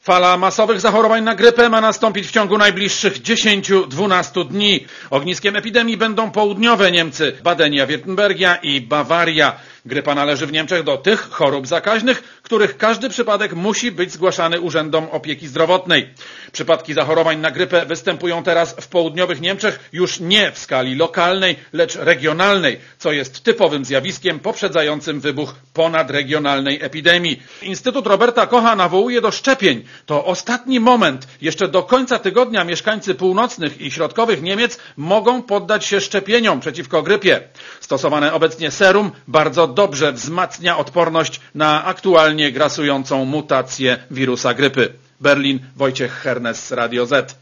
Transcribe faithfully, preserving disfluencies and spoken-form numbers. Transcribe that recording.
Fala masowych zachorowań na grypę ma nastąpić w ciągu najbliższych dziesięciu do dwunastu dni. Ogniskiem epidemii będą południowe Niemcy, Badenia-Wirtembergia i Bawaria. Grypa należy w Niemczech do tych chorób zakaźnych, których każdy przypadek musi być zgłaszany urzędom opieki zdrowotnej. Przypadki zachorowań na grypę występują teraz w południowych Niemczech już nie w skali lokalnej, lecz regionalnej, co jest typowym zjawiskiem poprzedzającym wybuch ponadregionalnej epidemii. Instytut Roberta Kocha nawołuje do szczepień. To ostatni moment. Jeszcze do końca tygodnia mieszkańcy północnych i środkowych Niemiec mogą poddać się szczepieniom przeciwko grypie. Stosowane obecnie serum bardzo dobrze wzmacnia odporność na aktualnie grasującą mutację wirusa grypy. Berlin, Wojciech Hernes, Radio Z.